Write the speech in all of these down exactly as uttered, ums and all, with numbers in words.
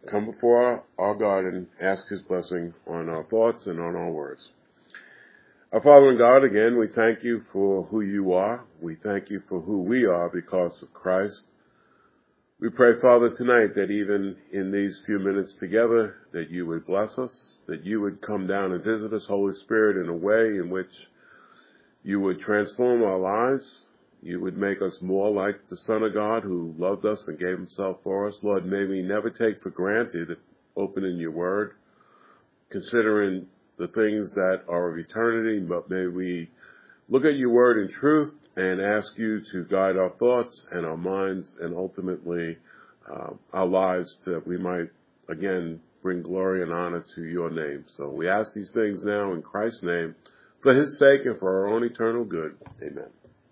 come before our, our God and ask his blessing on our thoughts and on our words. Our Father and God, again, we thank you for who you are. We thank you for who we are because of Christ. We pray, Father, tonight that even in these few minutes together, that you would bless us, that you would come down and visit us, Holy Spirit, in a way in which you would transform our lives. You would make us more like the Son of God who loved us and gave himself for us. Lord, may we never take for granted opening your word, considering the things that are of eternity, but may we look at your word in truth and ask you to guide our thoughts and our minds and ultimately uh, our lives, that we might, again, bring glory and honor to your name. So we ask these things now in Christ's name, for his sake and for our own eternal good. Amen.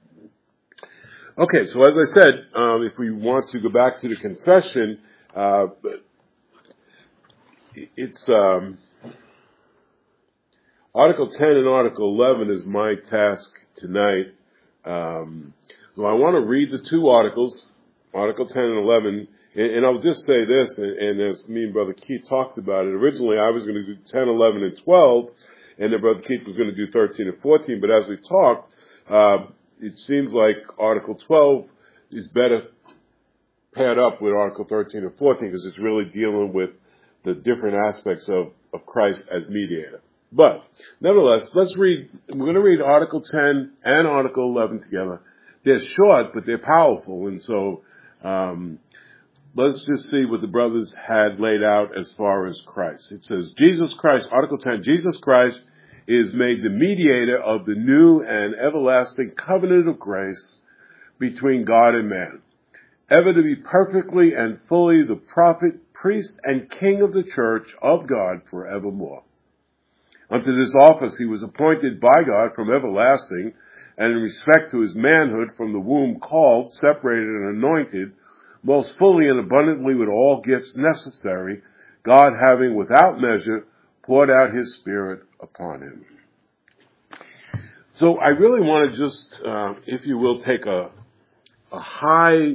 Okay, so as I said, um, if we want to go back to the confession, uh, it's um, Article ten and Article eleven is my task tonight. Um, so I want to read the two articles, Article ten and eleven, and, and I'll just say this, and, and as me and Brother Keith talked about it, originally I was going to do ten, eleven, and twelve, and then Brother Keith was going to do thirteen and fourteen, but as we talked, uh, it seems like Article twelve is better paired up with Article thirteen and fourteen because it's really dealing with the different aspects of, of Christ as mediator. But nevertheless, let's read, we're going to read Article ten and Article eleven together. They're short, but they're powerful. And so um, let's just see what the brothers had laid out as far as Christ. It says, Jesus Christ, Article ten, Jesus Christ is made the mediator of the new and everlasting covenant of grace between God and man, ever to be perfectly and fully the prophet, priest, and king of the church of God forevermore. Unto this office he was appointed by God from everlasting, and in respect to his manhood from the womb called, separated, and anointed, most fully and abundantly with all gifts necessary, God having without measure poured out his Spirit upon him. So I really want to just, uh, if you will, take a, a high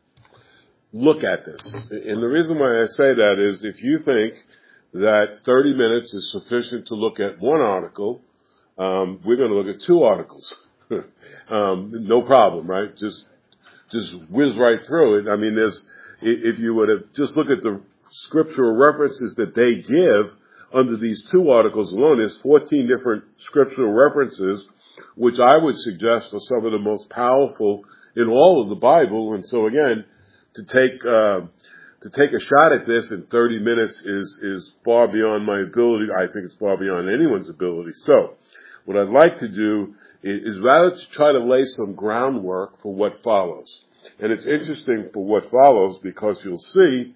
look at this. And the reason why I say that is if you think that thirty minutes is sufficient to look at one article, um, we're going to look at two articles. um, no problem, right? Just, just whiz right through it. I mean, there's, if you were to just look at the scriptural references that they give under these two articles alone, there's fourteen different scriptural references, which I would suggest are some of the most powerful in all of the Bible. And so again, to take, uh, to take a shot at this in thirty minutes is, is far beyond my ability. I think it's far beyond anyone's ability. So what I'd like to do is, is rather to try to lay some groundwork for what follows. And it's interesting for what follows because you'll see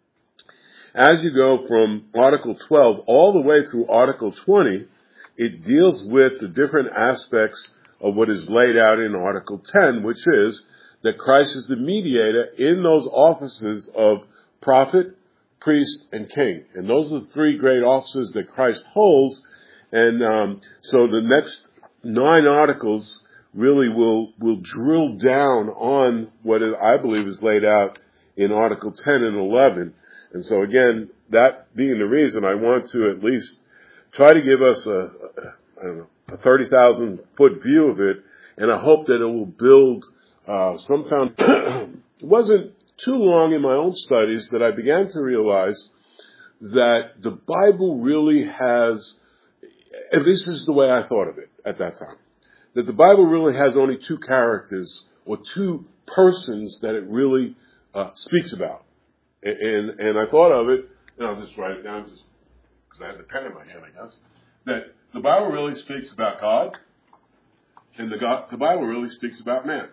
as you go from Article twelve all the way through Article twenty, it deals with the different aspects of what is laid out in Article ten, which is that Christ is the mediator in those offices of prophet, priest, and king. And those are the three great offices that Christ holds. And um, so the next nine articles really will will drill down on what is, I believe is laid out in Article ten and eleven. And so again, that being the reason, I want to at least try to give us a, a I don't know, a thirty thousand foot view of it, and I hope that it will build uh, some foundation. It wasn't too long in my own studies that I began to realize that the Bible really has, at least this is the way I thought of it at that time, that the Bible really has only two characters or two persons that it really uh, speaks about. And, and I thought of it, and I'll just write it down just because I have the pen in my hand, I guess, that the Bible really speaks about God, and the, God, the Bible really speaks about man.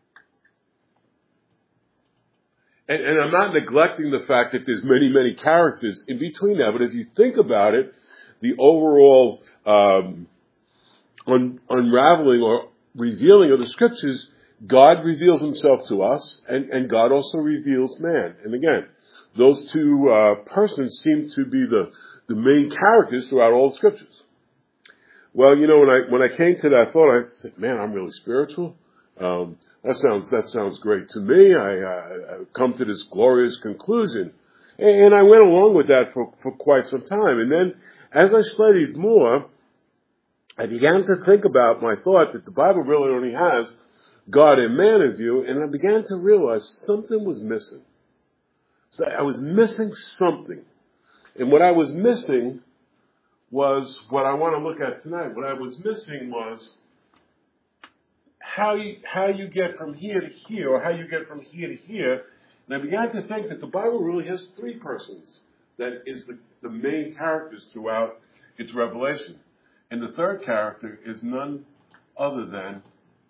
And, and I'm not neglecting the fact that there's many, many characters in between that, but if you think about it, the overall um, un, unraveling or revealing of the scriptures, God reveals himself to us, and, and God also reveals man. And again, those two uh, persons seem to be the, the main characters throughout all the scriptures. Well, you know, when I when I came to that thought, I said, man, I'm really spiritual. Um, that sounds that sounds great to me. I, uh, I've come to this glorious conclusion. And I went along with that for, for quite some time. And then as I studied more, I began to think about my thought that the Bible really only has God and man in view, and I began to realize something was missing. So I was missing something. And what I was missing was what I want to look at tonight. What I was missing was how you, how you get from here to here, or how you get from here to here. And I began to think that the Bible really has three persons that is the, the main characters throughout its revelation. And the third character is none other than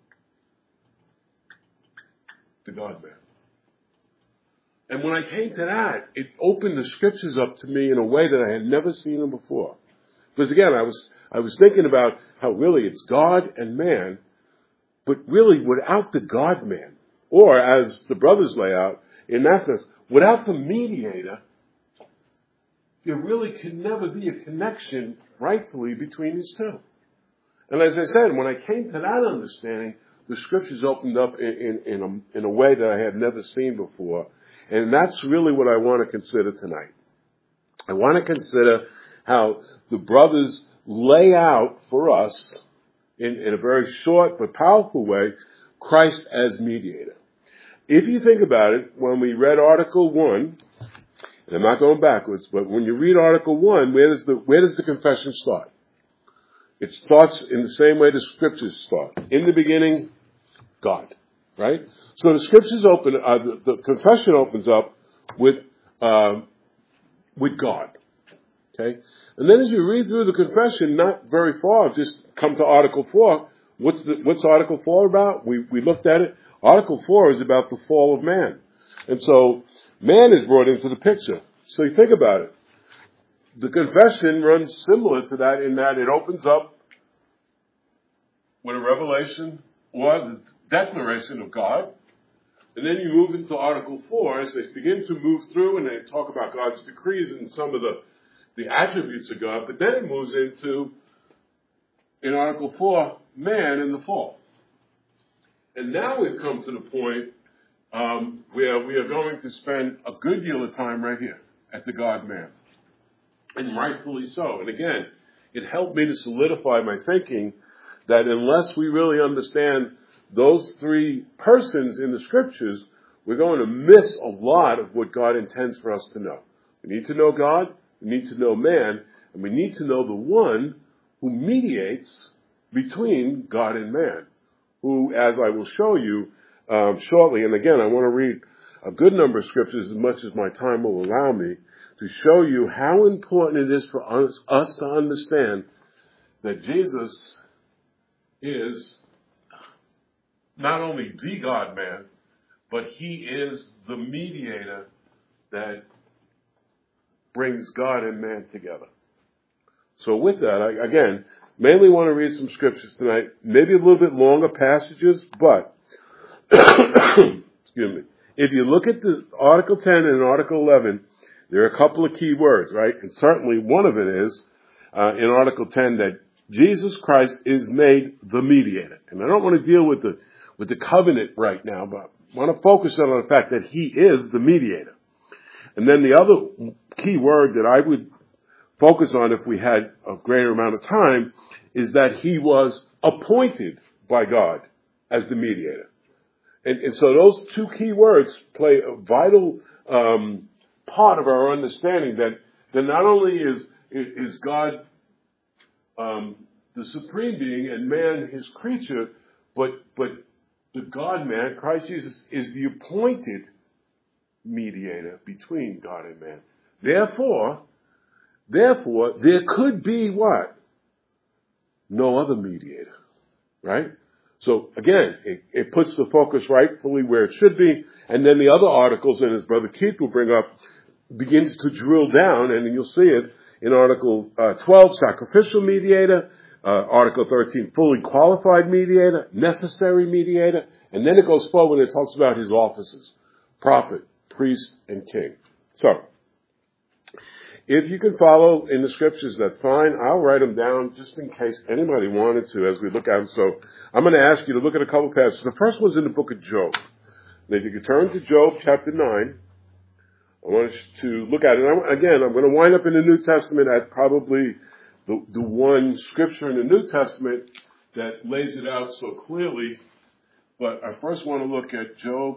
the God-man. And when I came to that, it opened the scriptures up to me in a way that I had never seen them before. Because again, I was I was thinking about how really it's God and man, but really without the God-man, or as the brothers lay out, in that sense, without the mediator, there really can never be a connection rightfully between these two. And as I said, when I came to that understanding, the scriptures opened up in, in, in, a, in a way that I had never seen before. And that's really what I want to consider tonight. I want to consider how the brothers lay out for us, in, in a very short but powerful way, Christ as mediator. If you think about it, when we read Article one, and I'm not going backwards, but when you read Article one, where does the, where does the confession start? It starts in the same way the scriptures start. In the beginning, God. Right? So the scriptures open, uh, the, the confession opens up with, um, with God. Okay? And then as you read through the confession, not very far, just come to Article four. What's the, what's Article four about? We, we looked at it. Article four is about the fall of man. And so, man is brought into the picture. So you think about it. The confession runs similar to that in that it opens up with a revelation or the declaration of God. And then you move into Article four as they begin to move through and they talk about God's decrees and some of the, the attributes of God. But then it moves into, in Article four, man and the fall. And now we've come to the point um, where we are going to spend a good deal of time right here at the God-man. And rightfully so. And again, it helped me to solidify my thinking that unless we really understand those three persons in the scriptures, we're going to miss a lot of what God intends for us to know. We need to know God, we need to know man, and we need to know the one who mediates between God and man, who, as I will show you um, shortly, and again, I want to read a good number of scriptures as much as my time will allow me, to show you how important it is for us, us to understand that Jesus is not only the God-man, but he is the mediator that brings God and man together. So with that, I, again, mainly want to read some scriptures tonight, maybe a little bit longer passages, but, excuse me, if you look at the Article ten and Article eleven, there are a couple of key words, right? And certainly one of it is, uh, in Article ten, that Jesus Christ is made the mediator. And I don't want to deal with the, with the covenant right now, but I want to focus on the fact that he is the mediator. And then the other key word that I would focus on if we had a greater amount of time is that he was appointed by God as the mediator. And, and so those two key words play a vital um, part of our understanding that, that not only is, is God um, the supreme being and man his creature, but, but the God-man, Christ Jesus, is the appointed mediator between God and man. Therefore, therefore, there could be what? No other mediator, right? So again, it, it puts the focus rightfully where it should be, and then the other articles, and as Brother Keith will bring up, begins to drill down, and you'll see it in Article uh, twelve, sacrificial mediator, uh, Article thirteen, fully qualified mediator, necessary mediator, and then it goes forward and it talks about his offices, prophet, priest, and king. So, if you can follow in the scriptures, that's fine. I'll write them down just in case anybody wanted to as we look at them. So I'm going to ask you to look at a couple passages. The first one's in the book of Job. And if you could turn to Job chapter nine, I want us to look at it. And again, I'm going to wind up in the New Testament at probably the, the one scripture in the New Testament that lays it out so clearly. But I first want to look at Job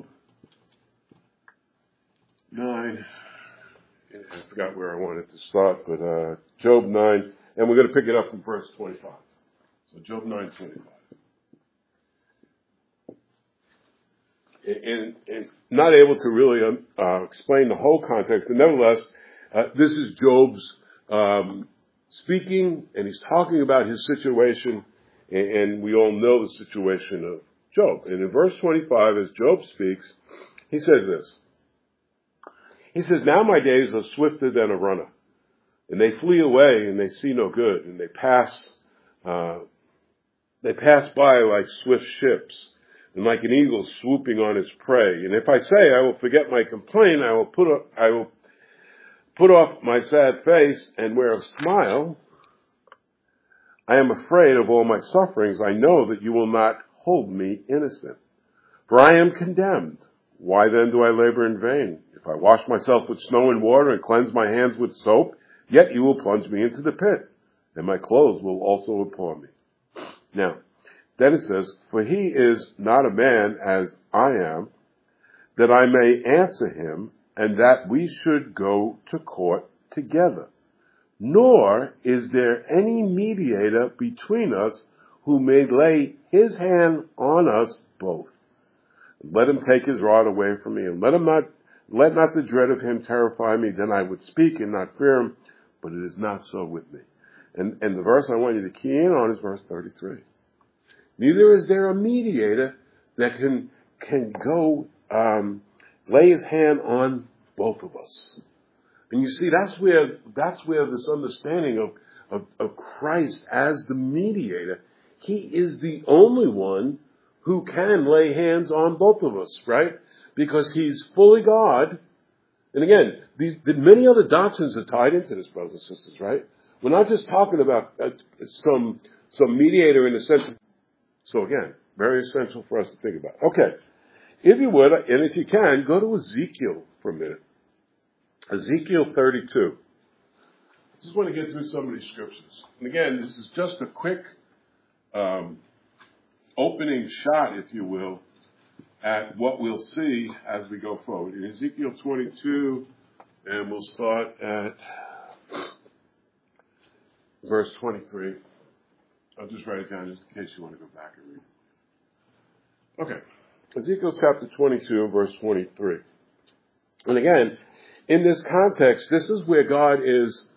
nine. I forgot where I wanted to start, but uh, Job nine, and we're going to pick it up from verse twenty-five. So Job nine twenty-five. And, and not able to really uh, explain the whole context, but nevertheless, uh, this is Job's um, speaking, and he's talking about his situation, and, and we all know the situation of Job. And in verse twenty-five, as Job speaks, he says this. He says, "Now my days are swifter than a runner, and they flee away, and they see no good, and they pass, uh, they pass by like swift ships, and like an eagle swooping on its prey. And if I say I will forget my complaint, I will put up, I will put off my sad face and wear a smile. I am afraid of all my sufferings. I know that you will not hold me innocent. For I am condemned. Why then do I labor in vain? If I wash myself with snow and water and cleanse my hands with soap, yet you will plunge me into the pit, and my clothes will also abhor me." Now, then it says, "For he is not a man as I am, that I may answer him, and that we should go to court together. Nor is there any mediator between us who may lay his hand on us both. Let him take his rod away from me, and let him not, let not the dread of him terrify me. Then I would speak and not fear him, but it is not so with me." And, and the verse I want you to key in on is verse thirty-three. Neither is there a mediator that can can go um, lay his hand on both of us. And you see, that's where that's where this understanding of, of, of Christ as the mediator, he is the only one who can lay hands on both of us, right? Because he's fully God. And again, these the many other doctrines are tied into this, brothers and sisters, right? We're not just talking about uh, some some mediator in the sense of, so again, very essential for us to think about. Okay, if you would, and if you can, go to Ezekiel for a minute. Ezekiel thirty-two. I just want to get through some of these scriptures. And again, this is just a quick um, opening shot, if you will, at what we'll see as we go forward. In Ezekiel twenty-two, and we'll start at verse twenty-three. I'll just write it down just in case you want to go back and read it. Okay. Ezekiel chapter twenty-two, verse twenty-three. And again, in this context, this is where God is,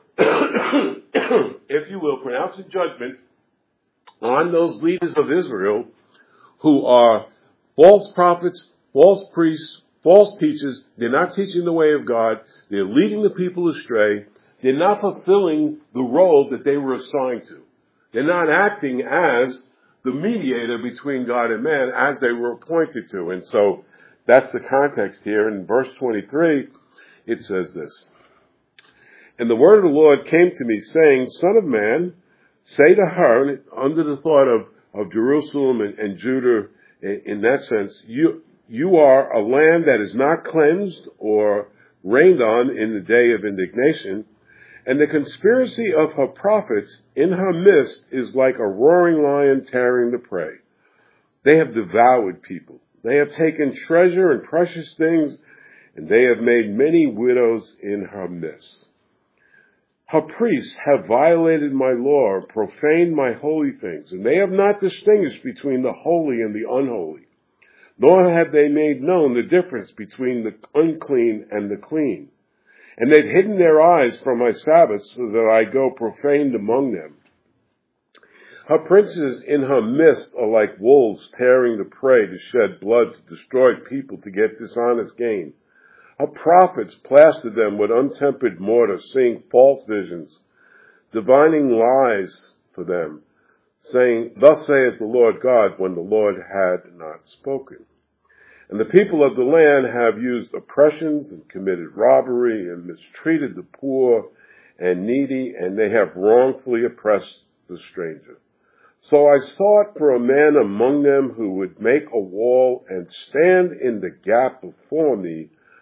if you will, pronouncing judgment on those leaders of Israel who are false prophets, false priests, false teachers. They're not teaching the way of God. They're leading the people astray. They're not fulfilling the role that they were assigned to. They're not acting as the mediator between God and man as they were appointed to. And so that's the context here. In verse twenty-three, it says this. "And the word of the Lord came to me, saying, Son of man, say to her," under the thought of, of Jerusalem and, and Judah in, in that sense, you, you are a land that is not cleansed or rained on in the day of indignation. And the conspiracy of her prophets in her midst is like a roaring lion tearing the prey. They have devoured people. They have taken treasure and precious things, and they have made many widows in her midst. Her priests have violated my law and profaned my holy things, and they have not distinguished between the holy and the unholy, nor have they made known the difference between the unclean and the clean. And they've hidden their eyes from my Sabbaths so that I go profaned among them. Her princes in her midst are like wolves tearing the prey to shed blood, to destroy people, to get dishonest gain. Her prophets plastered them with untempered mortar, seeing false visions, divining lies for them, saying, Thus saith the Lord God, when the Lord had not spoken. And the people of the land have used oppressions and committed robbery and mistreated the poor and needy, and they have wrongfully oppressed the stranger. So I sought for a man among them who would make a wall and stand in the gap before me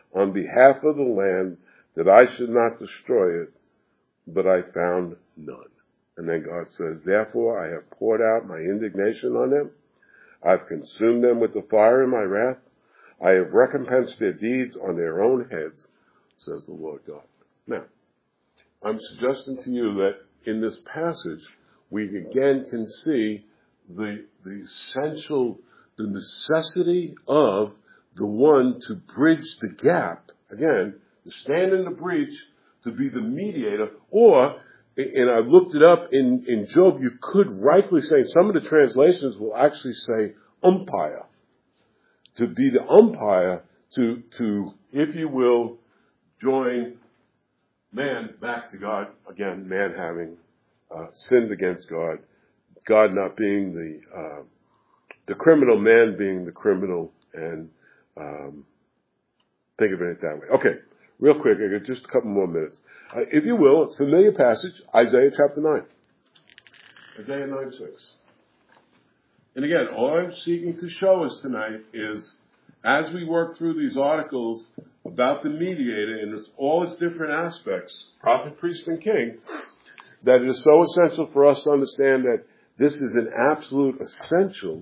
on behalf of the land, that I should not destroy it, but I found none. And then God says, therefore I have poured out my indignation on them. I've consumed them with the fire in my wrath. I have recompensed their deeds on their own heads, says the Lord God. Now, I'm suggesting to you that in this passage, we again can see the, the essential, the necessity of the one to bridge the gap. Again, to stand in the breach, to be the mediator, or, and I looked it up in, in Job, you could rightfully say, some of the translations will actually say umpire. To be the umpire, to, to, if you will, join man back to God. Again, man having uh, sinned against God. God not being the, uh, the criminal, man being the criminal, and um, think of it that way. Okay, real quick, I got just a couple more minutes. Uh, if you will, a familiar passage, Isaiah chapter nine. Isaiah nine six. And again, all I'm seeking to show us tonight is, as we work through these articles about the mediator and its, all its different aspects, prophet, priest, and king, that it is so essential for us to understand that this is an absolute essential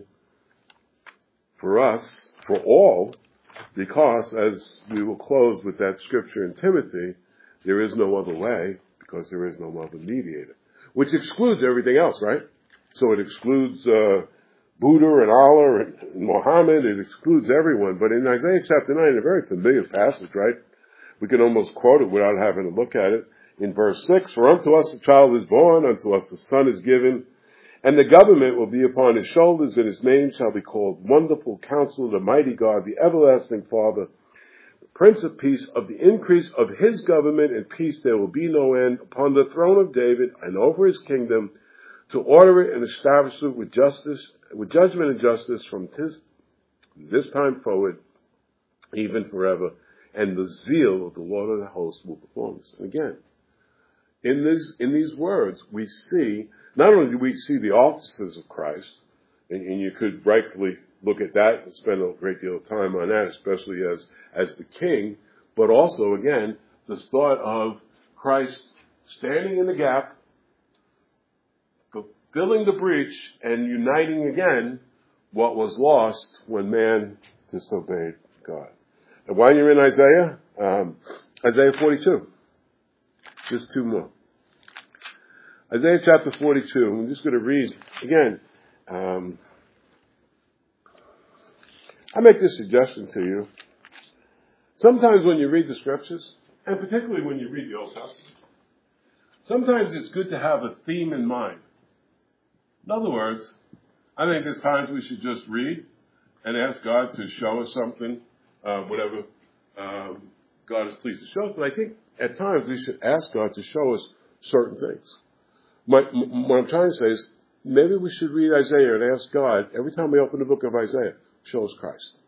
for us, for all, because, as we will close with that scripture in Timothy, there is no other way, because there is no other mediator. Which excludes everything else, right? So it excludes uh, Buddha and Allah and Muhammad. It excludes everyone. But in Isaiah chapter nine, a very familiar passage, right? We can almost quote it without having to look at it. In verse six, for unto us a child is born, unto us a son is given, and the government will be upon his shoulders, and his name shall be called Wonderful Counselor, the Mighty God, the Everlasting Father, the Prince of Peace. Of the increase of his government and peace there will be no end, upon the throne of David and over his kingdom, to order it and establish it with justice, with judgment and justice from this, this time forward, even forever. And the zeal of the Lord of the hosts will perform this. And again, in this, in these words, we see, not only do we see the offices of Christ, and, and you could rightfully look at that and spend a great deal of time on that, especially as, as the king, but also, again, the thought of Christ standing in the gap, fulfilling the breach, and uniting again what was lost when man disobeyed God. And while you're in Isaiah, um, Isaiah forty-two. Just two more. Isaiah chapter forty-two. I'm just going to read again. Um, I make this suggestion to you. Sometimes when you read the scriptures, and particularly when you read the Old Testament, sometimes it's good to have a theme in mind. In other words, I think there's times we should just read and ask God to show us something, uh, whatever um, God is pleased to show us. But I think at times we should ask God to show us certain things. My, m- what I'm trying to say is, maybe we should read Isaiah and ask God, every time we open the book of Isaiah, show us Christ.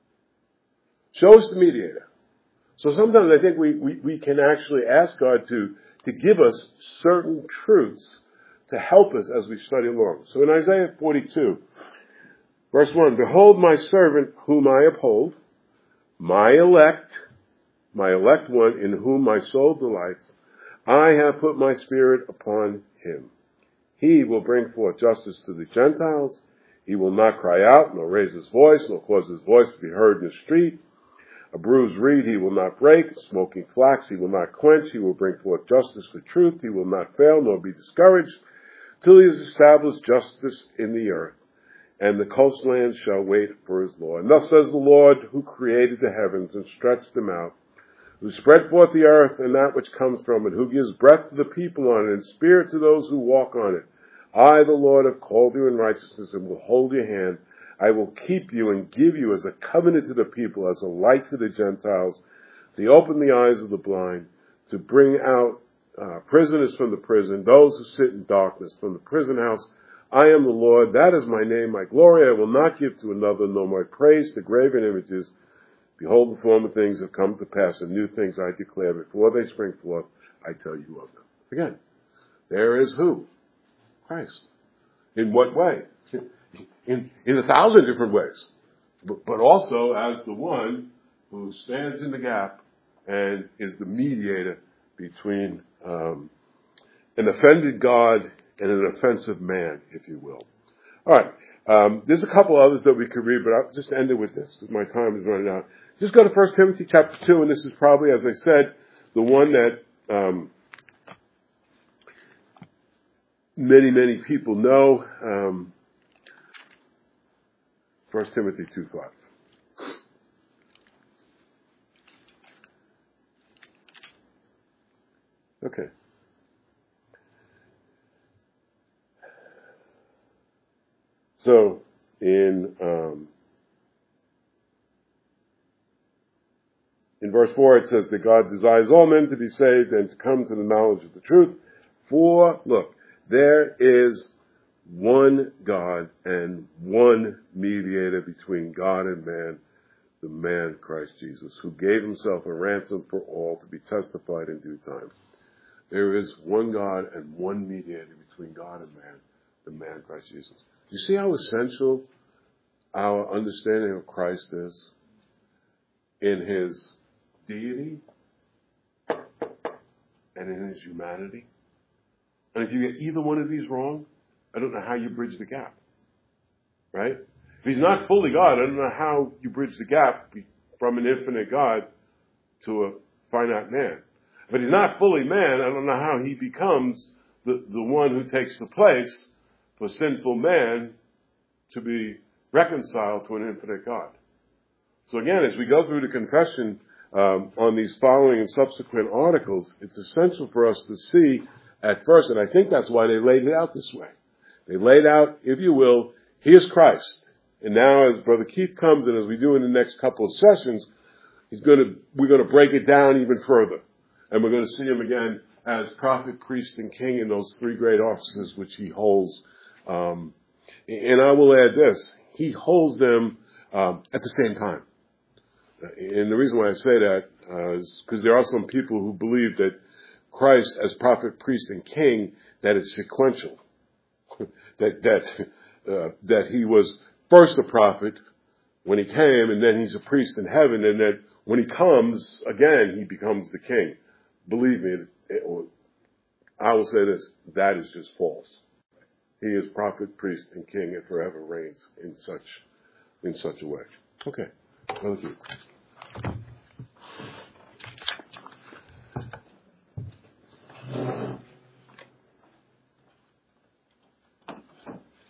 Show us the mediator. So sometimes I think we, we, we can actually ask God to, to give us certain truths to help us as we study along. So in Isaiah forty-two, verse one, behold my servant whom I uphold, my elect, my elect one in whom my soul delights. I have put my spirit upon him. He will bring forth justice to the Gentiles. He will not cry out, nor raise his voice, nor cause his voice to be heard in the street. A bruised reed he will not break, smoking flax he will not quench. He will bring forth justice for truth. He will not fail, nor be discouraged, till he has established justice in the earth. And the coastlands shall wait for his law. And thus says the Lord, who created the heavens and stretched them out, who spread forth the earth and that which comes from it, who gives breath to the people on it and spirit to those who walk on it. I, the Lord, have called you in righteousness and will hold your hand. I will keep you and give you as a covenant to the people, as a light to the Gentiles, to open the eyes of the blind, to bring out uh, prisoners from the prison, those who sit in darkness from the prison house. I am the Lord, that is my name, my glory I will not give to another, nor my praise to graven images. Behold, the former things have come to pass, and new things I declare before they spring forth, I tell you of them. Again, there is who? Christ. In what way? In, in a thousand different ways. But, but also as the one who stands in the gap and is the mediator between um, an offended God and an offensive man, if you will. All right. Um, there's a couple others that we could read, but I'll just end it with this because my time is running out. Just go to First Timothy chapter two, and this is probably, as I said, the one that um, many, many people know. Um, First Timothy two five. Okay. So, in um, in verse four, it says that God desires all men to be saved and to come to the knowledge of the truth. For, look, there is one God and one mediator between God and man, the man Christ Jesus, who gave himself a ransom for all to be testified in due time. There is one God and one mediator between God and man, the man Christ Jesus. Do you see how essential our understanding of Christ is in his deity and in his humanity? And if you get either one of these wrong, I don't know how you bridge the gap. Right? If he's not fully God, I don't know how you bridge the gap from an infinite God to a finite man. But he's not fully man, I don't know how he becomes the, the one who takes the place for sinful man to be reconciled to an infinite God. So again, as we go through the confession um, on these following and subsequent articles, it's essential for us to see at first, and I think that's why they laid it out this way. They laid out, if you will, here's Christ. And now as Brother Keith comes and as we do in the next couple of sessions, he's going to, we're going to break it down even further. And we're going to see him again as prophet, priest, and king in those three great offices which he holds. Um, and I will add this. He holds them um, at the same time. And the reason why I say that uh, is because there are some people who believe that Christ as prophet, priest, and king, that it's sequential. that that uh, that he was first a prophet when he came, and then he's a priest in heaven, and that when he comes again, he becomes the king. Believe me, it, it, I will say this, that is just false. He is prophet, priest, and king, and forever reigns in such in such a way. Okay. Brother Keith.